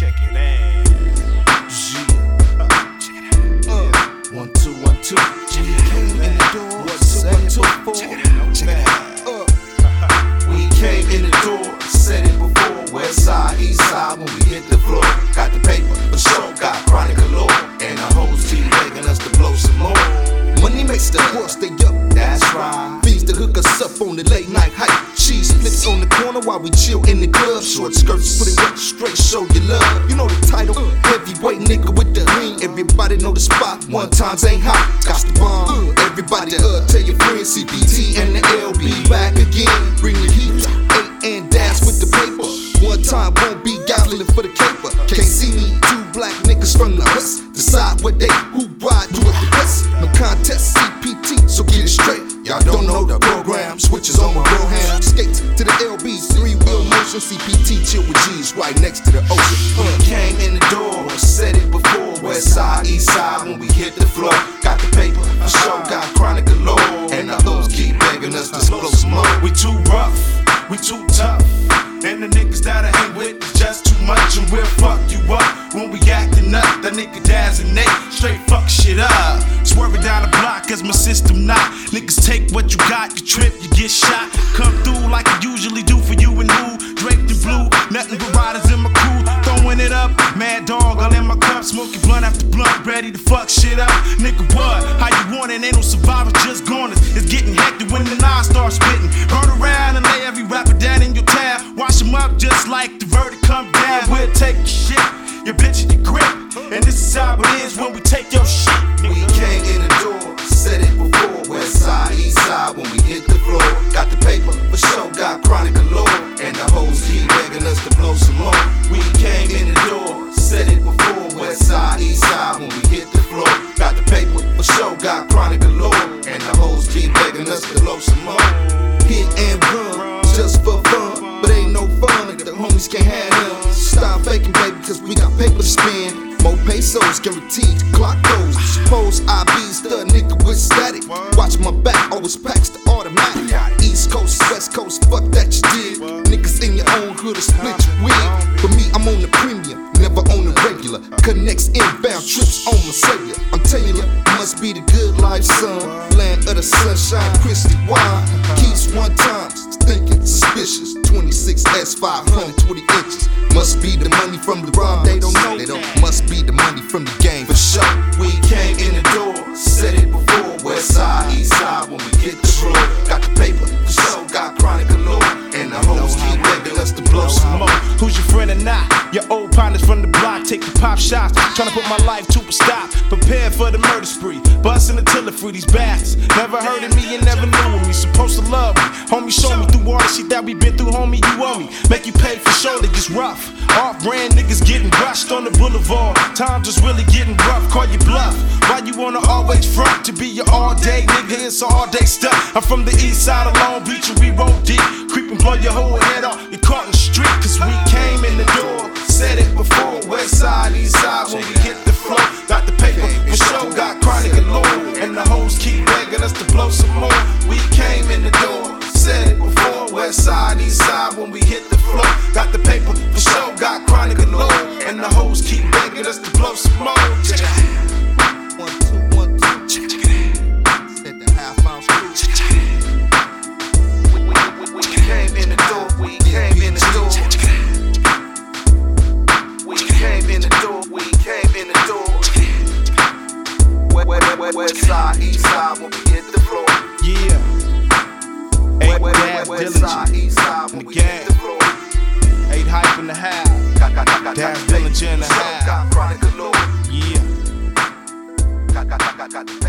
Check it out. Yeah. 1 2 1 2. Check it out. Came in the door. 1 2 1 2. Check it out. Check it out. We came in the door, said it before. West side, east side, when we hit the floor. Got the paper, for sure, got chronic galore. And the hoes keep begging us to blow some more. Money makes the world stay up, that's right. Fiends to hook us up on the late night hype. Cheese splits on the corner while we chill in the club. Short skirts, put it up straight, show your love. You know the title, heavyweight nigga with the ring. Everybody know the spot, one times ain't hot. Got the bomb, everybody tell your friends. CPT and the LB back again. Bring the heat, 8 and dance with the paper. One time won't be gobbling for the caper. Can't see me, 2 black niggas from the west. Decide what they, who ride, do it the best. No contest, CPT, so get it straight. Y'all don't know the program, switches on my bro ham. Skates to the LB's 3-wheel motion. CPT chill with G's right next to the ocean. Came in the door, said it before. West side, east side, when we hit the floor. Got the paper, for sure, got chronic galore. And the hoes keep begging us to blow some more. We too rough, we too tough. And the niggas that I hang with is just too much. And we'll fuck you up when we actin' up. That nigga Daz and Nate straight fuck shit up. Swerving down the block cause my system not. Niggas take what you got, you trip, you get shot. Come through like I usually do for you and who. Draped in blue, nothing but riders in my crew. Throwing it up, mad dog all in my cup. Smoking blunt after blunt, ready to fuck shit up. Nigga what? How you want it? Ain't no survivors, just goners. It's getting hectic when the nine starts spitting. Run around and lay every rapper down in your tab. Wash them up just like the verdict come down. We'll take your shit, your bitch and your grip. And this is how it is when we take your shit. We came in the door, said it before. West side, east side, when we hit the floor. Got the paper, for sure, got chronic galore. And the hoes keep begging us to blow some more. We came in the door, said it before. West side, east side, when we hit the floor. Got the paper, for sure, got chronic galore. And the hoes keep begging us to blow some more. Hit and run, just for fun. But ain't no fun if the homies can't handle. Stop faking, baby, cause we got paper to spend. More pesos guaranteed to clock those. Suppose I be stud nigga with static. Watch my back, always packs the automatic. East Coast, West Coast, fuck that you did. Niggas in your own hood will split your wig. For me, I'm on the premium, never on the regular. Connects inbound trips on my cellular. I'm telling you, must be the good life, son. Land of the sunshine, Christy wine. Keys 1 time, thinking suspicious. 26S, 520 inches. Must be the money from the rhyme, they don't know. They don't. Must be the money from the game, for sure. We came in the door, said it before. West side, east side, when we hit the floor. Got the paper, for sure, got chronic galore. And the hoes keep begging us to blow some more. Who's your friend or not? Your old partners from the block, taking pop shots. Trying to put my life to a stop. Prepare for the murder spree. Busting the tiller for these bastards. Never heard of me and never knew of me. Supposed to love me. Homie, show me through all the shit that we been through, homie, you owe me. Make you pay for shoulder, it's rough. Off-brand niggas getting rushed on the boulevard. Time just really getting rough, call you bluff. Why you wanna always front to be your all-day nigga? It's all-day stuff. I'm from the east side of Long Beach and we roll deep. Creep and blow your whole head off, you're caught in the street. Cause we came in the door, said it before. West side, east side, when we hit the floor. Got the paper, for sure, got chronic galore. And the hoes keep begging us to blow some more. We came in the door, said it before. West side, east side, when we hit the floor. Got the paper, for sure, got chronic galore. And the hoes keep begging us to blow some more. Check it out. 1 2 1 2. Check it out. Said the half ounce crew. Check it out. We came in the door. We came in the door. We came in the door. We came in the door. West side, east side, when we hit the floor. Yeah. West side, east side, when we hit the floor. 8 hype in the house. Daz Dillinger in the house. Got chronic galore. Yeah. Got